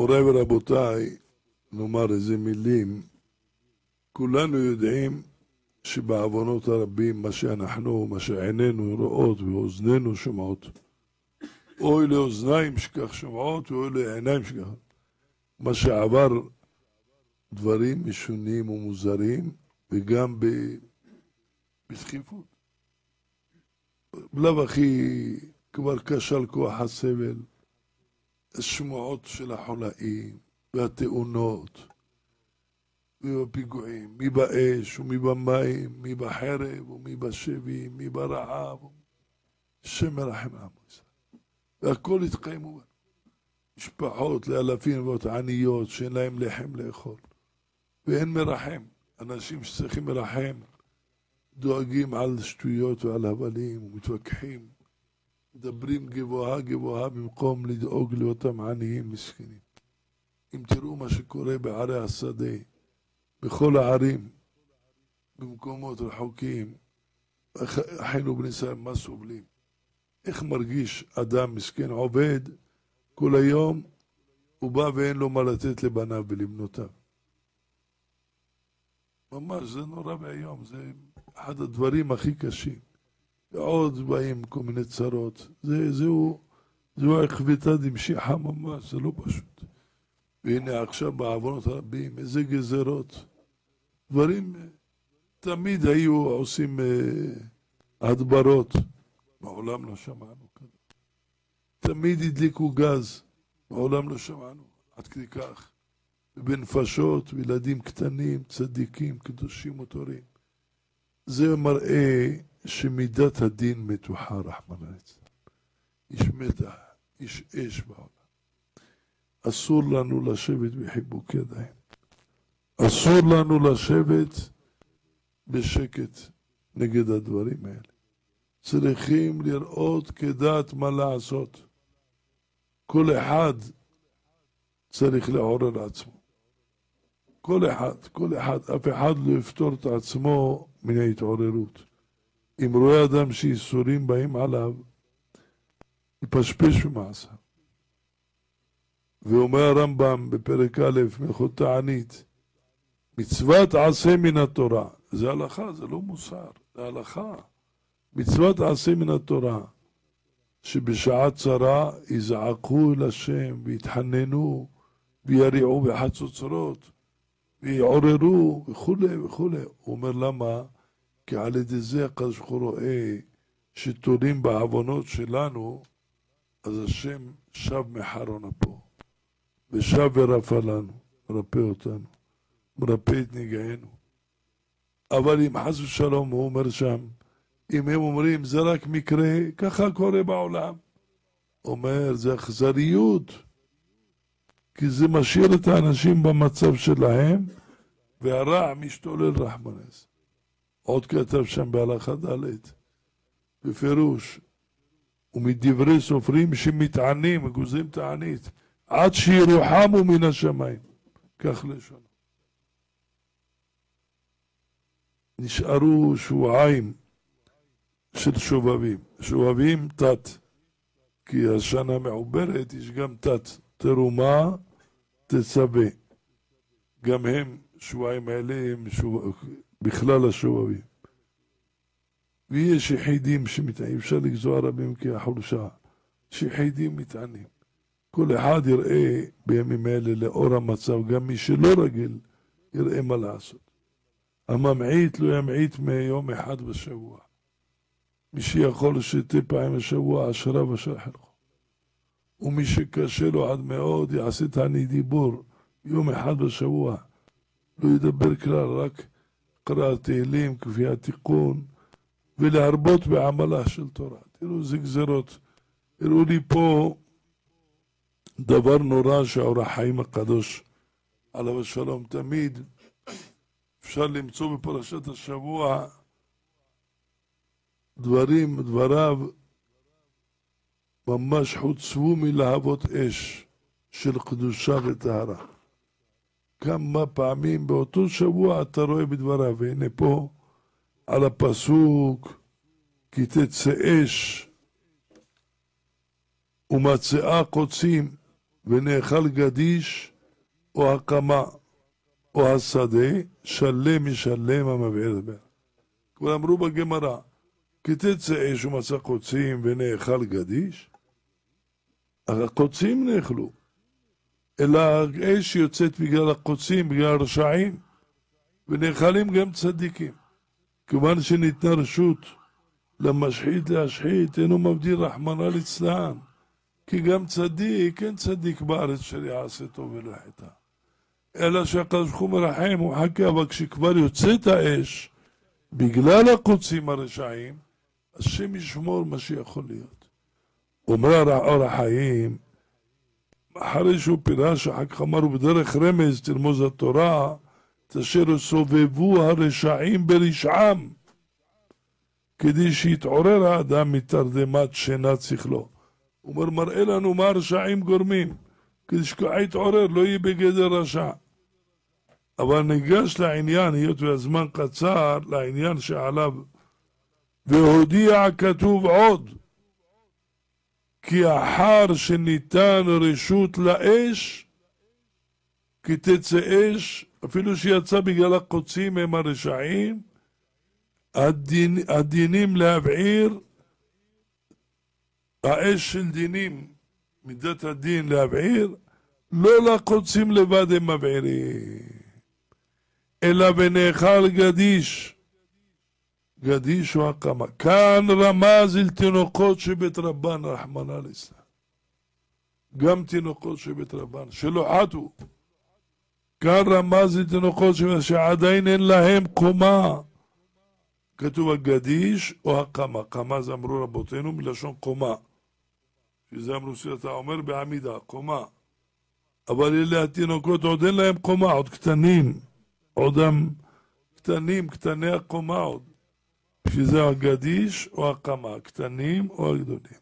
מוריי ורבותיי, נאמר איזה מילים. כולנו יודעים שבעוונות הרבים, מה שעינינו רואות ואוזנינו שומעות, אוי לאוזניים שכך שומעות ואוי לעיניים שכך. מה שעבר דברים משונים ומוזרים, וגם בדחיפות. בלב הכי כבר כשל כוח הסבל, השמועות של החולאים והתאונות ובפיגועים, מי באש ומי במים, מי בחרב ומי בשבי, מי ברעב, השם מרחם עם ישראל. והכל התקיימו. משפחות לאלפים ועוד עניות שאין להם לחם לאכול, ואין מרחם. אנשים שצריכים מרחם דואגים על שטויות ועל הבלים ומתווכחים, מדברים גבוהה גבוהה במקום לדאוג לאותם עניים מסכנים. אם תראו מה שקורה בערי השדה, בכל הערים, במקומות רחוקים, אחינו בני ישראל מה סובלים. איך מרגיש אדם מסכן עובד כל היום, הוא בא ואין לו מה לתת לבניו ולבנותיו. ממש זה נורא והיום, זה אחד הדברים הכי קשים. ועוד באים כל מיני צרות, זהו הכבדה דמשיחא ממש, זה לא פשוט. והנה עכשיו בעוונות הרבים, איזה גזרות, דברים, תמיד היו עושים הדברות, מעולם לא שמענו כזה. תמיד הדליקו גז, מעולם לא שמענו, עד כדי כך. ובנפשות וילדים קטנים, צדיקים, קדושים וטהורים. זה מראה שמידת הדין מתוחה, רחמנא ליצלן. יש מתח, יש אש בעולם. אסור לנו לשבת בחיבוק ידיים. אסור לנו לשבת בשקט נגד הדברים האלה. צריכים לראות כדעת מה לעשות. כל אחד צריך לעורר עצמו. כל אחד, אף אחד לא יפתור את עצמו מן ההתעוררות. אם רואה אדם שאיסורים באים עליו, יפשפש במעשה. ואומר הרמב"ם בפרק א', מלכות תענית, מצוות עשה מן התורה, זה הלכה, זה לא מוסר, זה הלכה. מצוות עשה מן התורה, שבשעה צרה יזעקו אל השם ויתחננו ויריעו בחצוצרות ויעוררו וכו' וכו'. הוא אומר למה? כי על ידי זה הקדוש ברוך הוא רואה שתולים בעוונות שלנו, אז השם שב מחרון אפו ושב ורפא לנו, מרפא אותנו, מרפא את נגענו. אבל אם חס ושלום, הוא אומר שם, אם הם אומרים זה רק מקרה, ככה קורה בעולם, אומר זה אכזריות, כי זה משאיר את האנשים במצב שלהם, והרע משתולל, רחמנא ליצלן. עוד כתב שם בהלכה ד' בפירוש, ומדברי סופרים שמתענים, גוזרים תענית, עד שירוחמו מן השמיים. כך לשון. נשארו שבועיים של שובבים. שובבים תת, כי השנה מעוברת, יש גם תת, תרומה, תצווה. גם הם, שבועיים האלה, הם בכלל השובבים. ויש יחידים שמתענים, אפשר לגזור רבים כחולשה, שיחידים מתענים. כל אחד יראה בימים האלה לאור המצב, גם מי שלא רגיל, יראה מה לעשות. הממעיט לא ימעיט מיום אחד בשבוע. מי שיכול שתי פעמים בשבוע, אשריו אשר חלקו. ומי שקשה לו עד מאוד, יעשה תענית דיבור יום אחד בשבוע. לא ידבר כלל, רק קרא תהילים כפי התיקון, ולהרבות בעמלה של תורה. תראו איזה גזרות. הראו לי פה דבר נורא שהאור החיים הקדוש עליו השלום תמיד אפשר למצוא בפרשת השבוע דבריו ממש חוצבו מלהבות אש של קדושה וטהרה. כמה פעמים באותו שבוע אתה רואה בדבריו, והנה פה על הפסוק כי תצא אש ומצאה קוצים ונאכל גדיש או הקמה או השדה, שלם משלם המבעיר בן. כבר אמרו בגמרא, כי תצא אש ומצא קוצים ונאכל גדיש, הקוצים נאכלו, אלא האש יוצאת בגלל הקוצים, בגלל הרשעים, ונאכלים גם צדיקים. כיוון שניתנה רשות למשחית להשחית, אינו מבדיל רחמנא ליצלן, כי גם צדיק, אין צדיק בארץ שיעשה טוב ולא חטא. אלא שהקדוש ברוך הוא מרחם, הוא מחכה, אבל כשכבר יוצאת האש, בגלל הקוצים הרשעים, השם ישמור מה שיכול להיות. אומר אור החיים, אחרי שהוא פירש, אחר כך אמרו בדרך רמז, תרמוז התורה, אשר סובבו הרשעים ברשעם, כדי שיתעורר האדם מתרדמת שינת שכלו. הוא אומר, מראה לנו מה הרשעים גורמים, כדי שיתעורר, לא יהיה בגדר רשע. אבל ניגש לעניין, היות והזמן קצר, לעניין שעליו, והודיע כתוב עוד, כי אחר שניתן רשות לאש, כי תצא אש, אפילו שיצא בגלל הקוצים הם הרשעים, הדינים להבעיר, האש של דינים, מידת הדין להבעיר, לא לקוצים לבד הם מבעירים, אלא ונאכל גדיש, גדיש הוא הקמה. כאן רמז אל תינוקות שבית רבן, רחמנא ליצלן. גם תינוקות שבית רבן, שלא חטאו. כאן רמז אל תינוקות שעדיין אין להם קומה. כתוב הגדיש או הקמה. קמה זה אמרו רבותינו מלשון קומה. שזה אמרו שאתה אומר בעמידה, קומה. אבל אלה התינוקות עוד אין להם קומה, עוד קטנים. עודם קטנים, קטני הקומה עוד. שזה הגדיש או הקמה, הקטנים או הגדולים.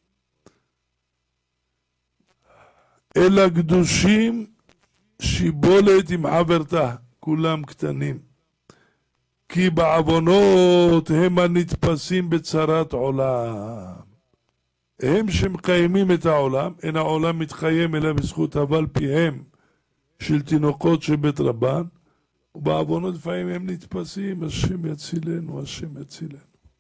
אלא קדושים שיבולת עם חברתה, כולם קטנים. כי בעוונות הם הנתפסים בצרת עולם. הם שמקיימים את העולם, אין העולם מתקיים אלא בזכות אבל פיהם של תינוקות שבית רבן, ובעוונות לפעמים הם נתפסים, השם יצילנו, השם יצילנו.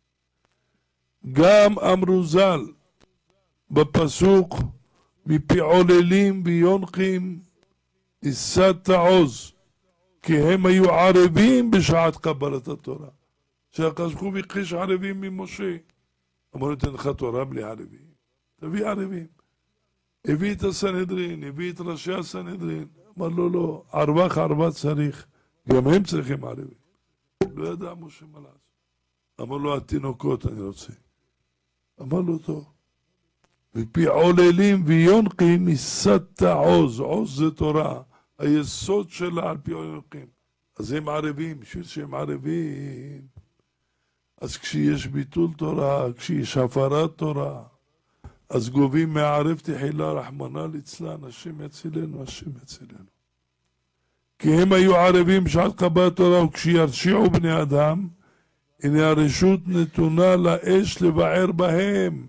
גם אמרו ז"ל בפסוק, מפי עוללים ויונקים ייסדת עוז, כי הם היו ערבים בשעת קבלת התורה. שהקדוש ברוך הוא ביקש ערבים ממשה. אמרו, נתן לך תורה בלי ערבים. תביא ערבים. הביא את הסנהדרין, הביא את ראשי הסנהדרין. אמר לו, לא, ערבה צריך. גם הם צריכים ערבים. לא ידע משה מה לעשות. אמר לו, התינוקות אני רוצה. אמר לו, טוב. מפי עוללים ויונקים ייסדת עוז. עוז זה תורה. היסוד שלה על פי יונקים. אז הם ערבים, בשביל שהם ערבים. אז כשיש ביטול תורה, כשיש הפרת תורה, אז גובים מערב תחילה, רחמנא ליצלן, השם יצילנו, השם יצילנו. כי הם היו ערבים בשעת קבלת תורה, וכשירשיעו בני אדם, הנה הרשות נתונה לאש לבער בהם.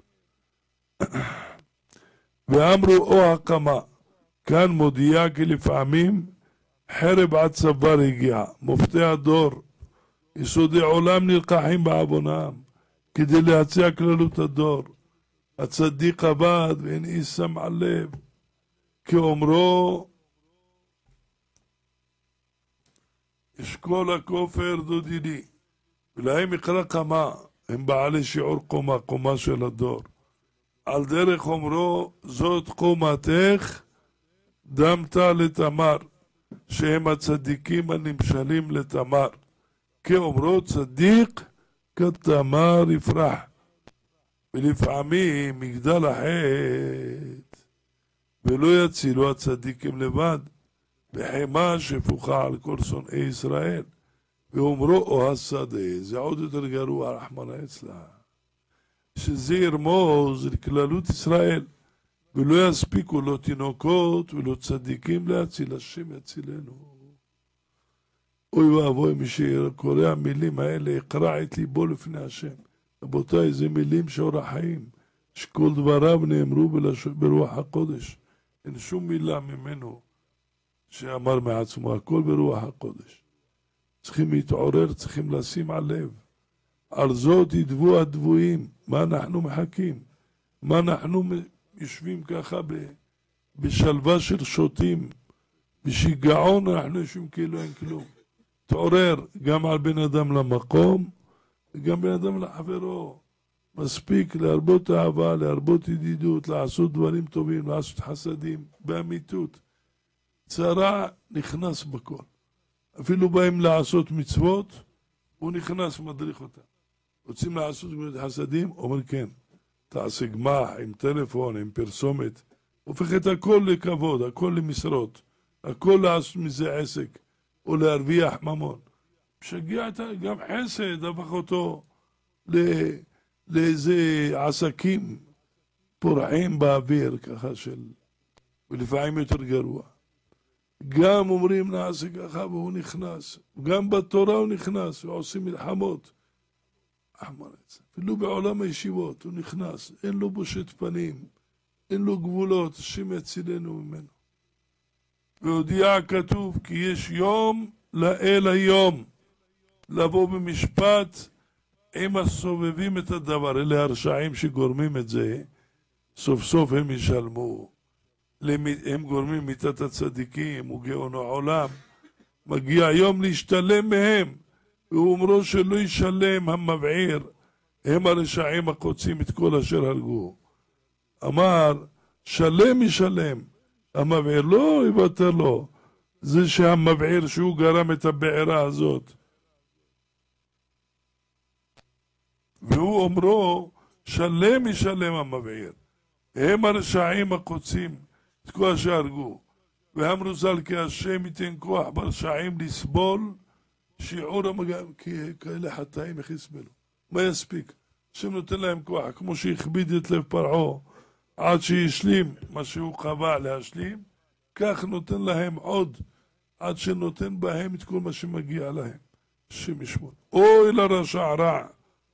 ואמרו או הקמה, כאן מודיע כי לפעמים חרב עד צוואר הגיע, מופתי הדור, יסודי עולם נלקחים בעוונם, כדי להציע כללות הדור. הצדיק עבד ואין איש שם על לב, כאומרו, אשכול הכופר דודי לי, ולהם יקרא קמה, הם בעלי שיעור קומה, קומה של הדור. על דרך אומרו, זאת קומתך, דמת לתמר, שהם הצדיקים הנמשלים לתמר. כאומרו צדיק כתמר יפרח. ולפעמים יגדל החטא, ולא יצילו הצדיקים לבד, וחמה שפוכה על כל שונאי ישראל. ואומרו או השדה, זה עוד יותר גרוע, רחמנא ליצלן. שזה ירמוז לכללות ישראל, ולא יספיקו לא תינוקות ולא צדיקים להציל, השם יצילנו. אוי ואבוי, מי שקורא המילים האלה יקרע את ליבו לפני השם. רבותיי, זה מילים שאור החיים, שכל דבריו נאמרו ברוח הקודש. אין שום מילה ממנו שאמר מעצמו, הכל ברוח הקודש. צריכים להתעורר, צריכים לשים על לב. על זאת ידבו הדבויים, מה אנחנו מחכים? מה אנחנו יושבים ככה בשלווה של שוטים, בשיגעון אנחנו יושבים כאילו אין כלום. תעורר גם על בן אדם למקום, וגם בן אדם לחברו. מספיק להרבות אהבה, להרבות ידידות, לעשות דברים טובים, לעשות חסדים, באמיתות. צרה נכנס בכל. אפילו באים לעשות מצוות, הוא נכנס, מדריך אותה. רוצים לעשות חסדים? אומר כן. תעשה גמח עם טלפון, עם פרסומת. הופך את הכל לכבוד, הכל למשרות. הכל לעשות מזה עסק, או להרוויח ממון. משגע גם חסד, הפך אותו לאיזה עסקים פורחים באוויר, ככה ולפעמים יותר גרוע. גם אומרים נעשה ככה והוא נכנס, גם בתורה הוא נכנס, ועושים מלחמות. אפילו בעולם הישיבות הוא נכנס, אין לו בושת פנים, אין לו גבולות, השם יצילנו ממנו. והודיע כתוב כי יש יום לאל היום, לבוא במשפט עם הסובבים את הדבר. אלה הרשעים שגורמים את זה, סוף סוף הם ישלמו. הם גורמים מיתת הצדיקים וגאונו העולם. מגיע יום להשתלם מהם, ואומרו שלא ישלם המבעיר, הם הרשעים הקוצים את כל אשר הרגו. אמר שלם ישלם, המבעיר לא יוותר לו. זה שהמבעיר שהוא גרם את הבעירה הזאת, והוא אומרו שלם ישלם המבעיר, הם הרשעים הקוצים את כל אשר הרגו. ואמרו ז"ל כי השם ייתן כוח ברשעים לסבול שיעור המגעים, כי כאלה חטאים איך יסבלו, מה יספיק? השם נותן להם כוח, כמו שהכביד את לב פרעה עד שישלים מה שהוא קבע להשלים, כך נותן להם עוד עד שנותן בהם את כל מה שמגיע להם. השם ישמור. אוי לרשע רע,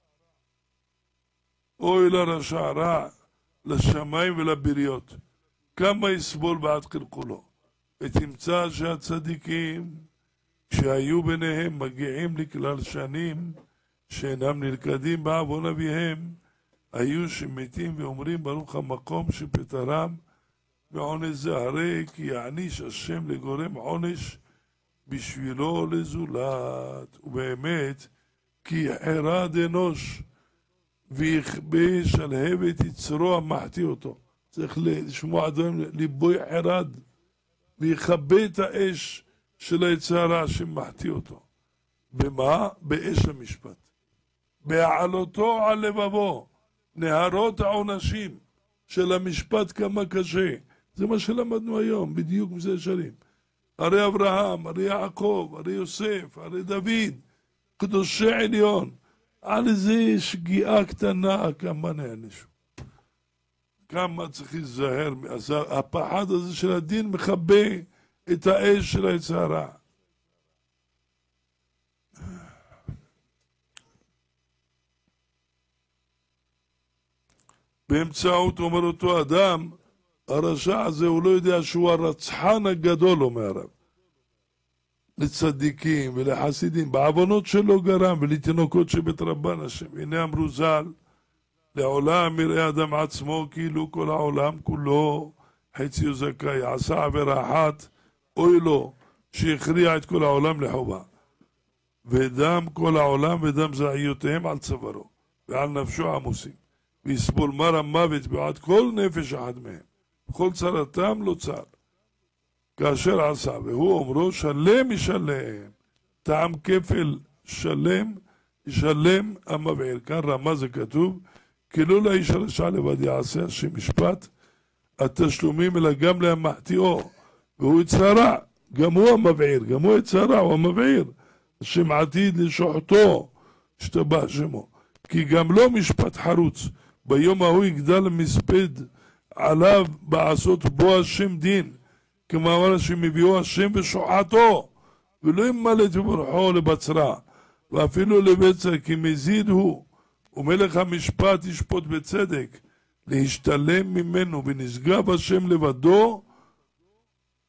אוי לרשע רע, לשמיים ולבריות, כמה יסבול בעד קלקולו. ותמצא שהצדיקים שהיו ביניהם מגיעים לכלל שנים שאינם נלכדים בעוון אביהם, היו שמתים ואומרים ברוך המקום שפטרם מעונש זה, הרי כי יעניש השם לגורם עונש בשבילו לזולת. ובאמת כי יחרד אנוש ויכבה שלהבת יצרו המחטיא אותו. צריך לשמוע דברים, ליבו יחרד ויכבה את האש של היצרה שמחטיא אותו. במה? באש המשפט, בהעלותו על לבבו, נהרות העונשים של המשפט כמה קשה. זה מה שלמדנו היום, בדיוק מזה ישרים. הרי אברהם, הרי יעקב, הרי יוסף, הרי דוד, קדושי עליון, על איזה שגיאה קטנה כמה נענשו. כמה צריך להיזהר. הפחד הזה של הדין מכבה את האש של היצרה. באמצעות, אומר אותו אדם, הרשע הזה הוא לא יודע שהוא הרצחן הגדול, אומר הרב, לצדיקים ולחסידים, בעוונות שלו גרם ולתינוקות שבית רבן השם. הנה אמרו ז"ל, לעולם יראה אדם עצמו כאילו כל העולם כולו חציו זכאי, עשה עבירה אחת, אוי לו שהכריע את כל העולם לחובה, ודם כל העולם ודם זעיותיהם על צווארו ועל נפשו עמוסים, ויסבול מר המוות בעד כל נפש אחד מהם, כל צרתם לא צר כאשר עשה. והוא אומרו שלם ישלם, טעם כפל שלם ישלם המבעיר. כאן רמה זה כתוב כי לא לאיש הרשע לבד יעשה השם משפט התשלומים, אלא גם להמחטיאו, והוא יצרה, גם הוא המבעיר, גם הוא יצרה, הוא המבעיר, השם עתיד לשוחטו השתבח שמו. כי גם לא משפט חרוץ, ביום ההוא יגדל מספד עליו בעשות בו השם דין, כמו אמר שמביאו השם ושוחטו, ולא ימלט בברחו לבצרה, ואפילו לבצע, כי מזיד הוא, ומלך המשפט ישפוט בצדק, להשתלם ממנו, ונשגב השם לבדו,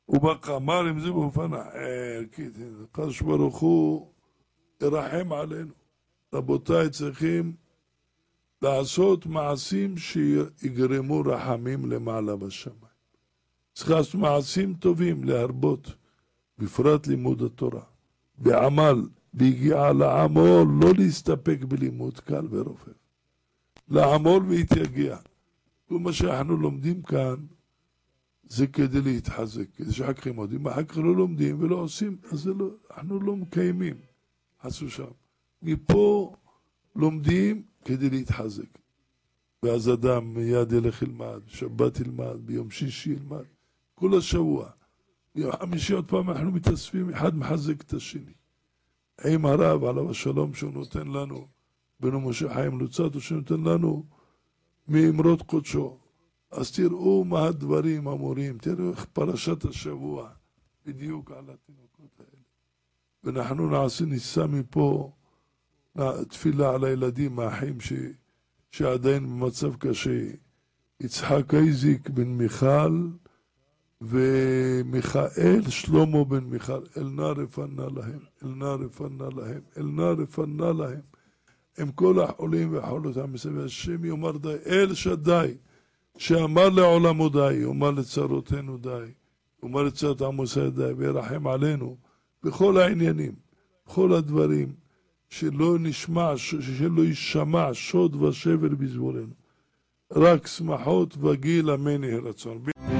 ובקה, אמר אם זה באופן אחר, כי הקדוש ברוך הוא ירחם עלינו. רבותיי, צריכים לעשות מעשים שיגרמו רחמים למעלה בשמיים. צריך לעשות מעשים טובים, להרבות, בפרט לימוד התורה. בעמל, בהגיעה לעמול, לא להסתפק בלימוד קל ורופף. לעמול והתייגע. ומה שאנחנו לומדים כאן, זה כדי להתחזק, כדי שאחר כך הם יודעים, אחר כך לא לומדים ולא עושים, אז לא, אנחנו לא מקיימים, חסו שם. מפה לומדים כדי להתחזק. ואז אדם מיד ילך ילמד, שבת ילמד, ביום שישי ילמד, כל השבוע. ביום חמישי עוד פעם אנחנו מתאספים, אחד מחזק את השני. עם הרב עליו השלום שהוא נותן לנו, בנו משה חיים לוצאטו שנותן לנו מאמרות קודשו. אז תראו מה הדברים אמורים, תראו איך פרשת השבוע בדיוק על התינוקות האלה. ואנחנו ניסה מפה תפילה על הילדים האחים שעדיין במצב קשה. יצחק אייזיק בן מיכל ומיכאל שלמה בן מיכל, אלנה רפנה להם, אלנה רפנה להם, אלנה רפנה להם. הם כל החולים והחולות המסביב, השם יאמר די, אל שדי, שאמר לעולמו די, יאמר לצרותינו די, יאמר לצרות עמוסי די, וירחם עלינו בכל העניינים, בכל הדברים, שלא יישמע שוד ושבר בזבורנו. רק שמחות וגיל אמן יהי רצון.